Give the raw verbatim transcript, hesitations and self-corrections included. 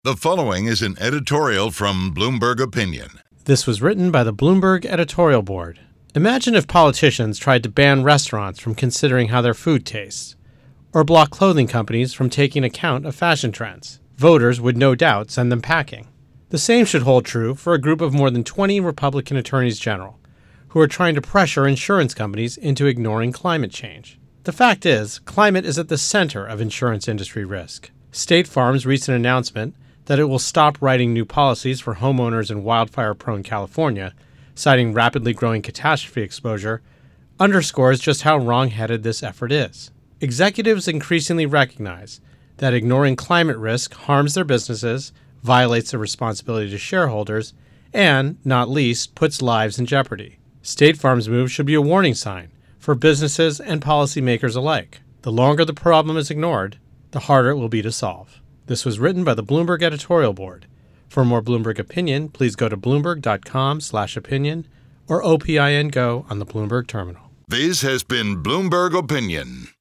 The following is an editorial from Bloomberg Opinion. This was written by the Bloomberg editorial board. Imagine if politicians tried to ban restaurants from considering how their food tastes, or block clothing companies from taking account of fashion trends. Voters would no doubt send them packing. The same should hold true for a group of more than twenty Republican attorneys general who are trying to pressure insurance companies into ignoring climate change. The fact is, climate is at the center of insurance industry risk. State Farm's recent announcement that it will stop writing new policies for homeowners in wildfire-prone California, citing rapidly growing catastrophe exposure, underscores just how wrong-headed this effort is. Executives increasingly recognize that ignoring climate risk harms their businesses, violates their responsibility to shareholders, and, not least, puts lives in jeopardy. State Farm's move should be a warning sign for businesses and policymakers alike. The longer the problem is ignored, the harder it will be to solve. This was written by the Bloomberg editorial board. For more Bloomberg Opinion, please go to bloomberg.com slash opinion or O P I N Go on the Bloomberg terminal. This has been Bloomberg Opinion.